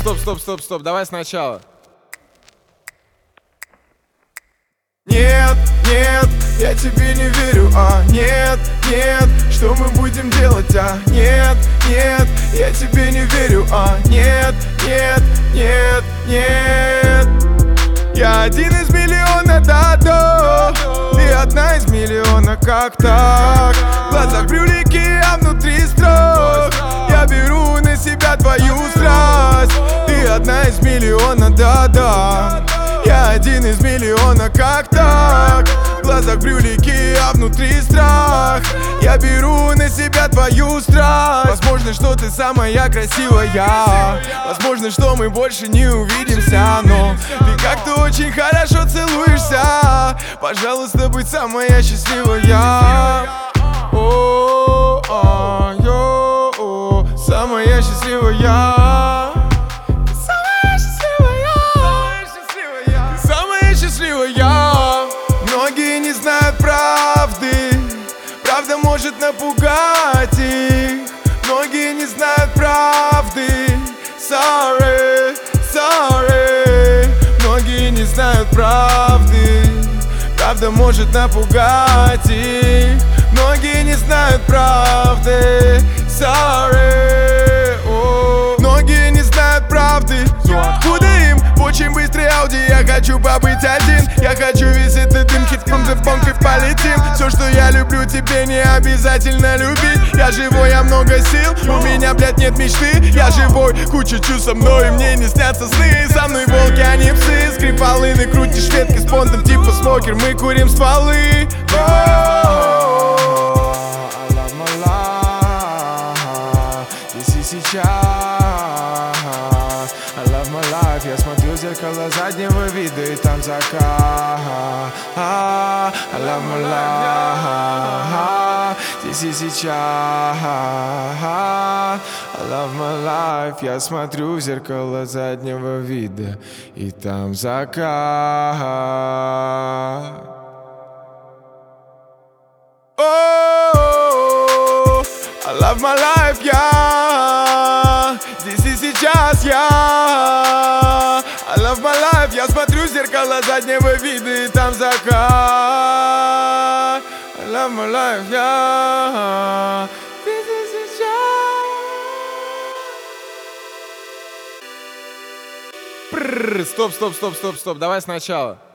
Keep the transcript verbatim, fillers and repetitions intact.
стоп, стоп, стоп, стоп, давай сначала. Нет, нет, я тебе не верю, а нет, нет, что мы будем делать, а нет, нет, я тебе не верю, а нет, нет, нет, нет. Я один из миллиона, да-да, ты одна из миллиона, как так? В глазах брюлики, а внутри строк. Я беру на себя твою страсть. Ты одна из миллиона, да-да. Я один из миллиона, как так? В глазах брюлики, а внутри страх. Я беру на себя твою страсть. Возможно, что ты самая красивая. Возможно, что мы больше не увидимся. Но ты как-то очень хорошо целуешься. Пожалуйста, будь самая счастливая. О, а, йо, о, самая счастливая. Многие не знают правды, правда может напугать их. Многие не знают правды, sorry, sorry. Многие не знают правды, правда может напугать их. Многие не знают правды, sorry. О, многие не знают правды, но откуда им? В очень быстрой Ауди я хочу побыть один. Я хочу весь этот дым, hit from the funk и полетим. Все, что я люблю, тебе не обязательно любить. Я живой, я много сил, у меня, блядь, нет мечты. Я живой, куча чувств со мной, мне не снятся сны. Со мной волки, а не псы. Скрипалыны, крутишь ветки с понтом, типа смокер. Мы курим стволы. I love my life, здесь и сейчас. I love my life, я смотрю в зеркало заднего вида и там закат. I love my life, здесь и сейчас. I love my life, я смотрю в зеркало заднего вида и там закат. Oh, I love my life, я здесь и сейчас, я I love my life, я смотрю в зеркало заднего вида и там закат. I love my life, я здесь и сейчас. Прррр, стоп, стоп, стоп, стоп, стоп, давай сначала.